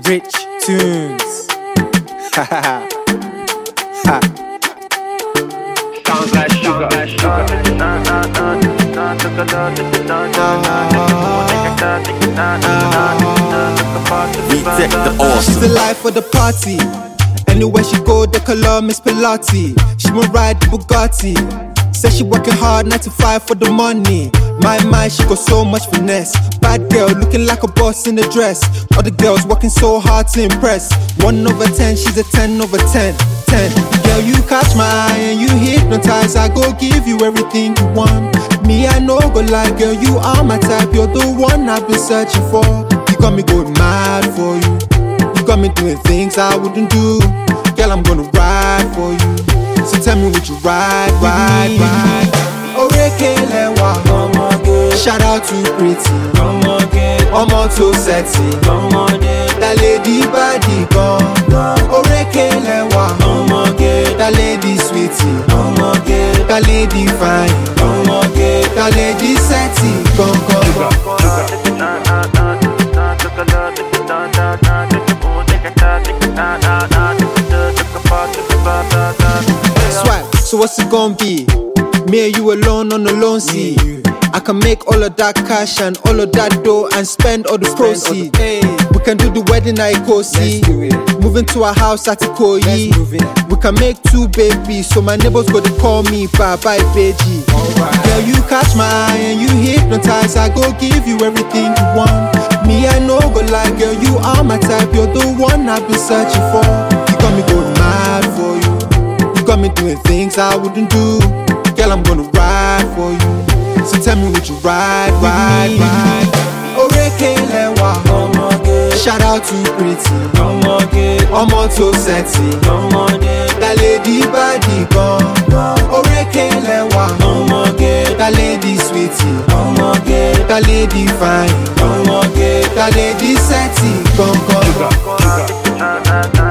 Rich tunes. Ha ha ha. Ha. Sounds like sugar. Reject the awesome. She's the life of the party. Anywhere she go, they call her Miss Pilati. She will ride the Bugatti. Says she working hard 9 to 5 for the money. My, she got so much finesse. Bad girl, looking like a boss in a dress. Other girls working so hard to impress. 1 over 10, she's a 10 over 10. 10. Girl, you catch my eye and you hypnotize. I go give you everything you want. Me, I know go like, girl, you are my type. You're the one I've been searching for. You got me going mad for you. You got me doing things I wouldn't do. Girl, I'm gonna ride for you. So tell me, would you ride? Orekelewa. Shout out to Pretty. Omo to sexy. That lady body gone. Orekelewa. That lady sweetie. That lady fine. That lady sexy. Swag, so what's it gonna be? Me and you alone on the lone sea. I can make all of that cash and all of that dough and spend all the proceeds. We can do the wedding at Ikosi. Moving to a house at Ikoyi. We can make 2 babies, so my neighbors go to call me Baba Ibeji. Girl, you catch my eye and you hypnotize. I go give you everything you want. Me, I know, but like, girl, you are my type. You're the one I've been searching for. You got me going mad for you. You got me doing things I wouldn't do. Girl, I'm gonna ride for you. So tell me, would you ride? Orekelewa. Shout out to Pretty. Omo to sexy. That lady body gone. Orekelewa. That lady sweetie. That lady fine. That lady sexy. Gone.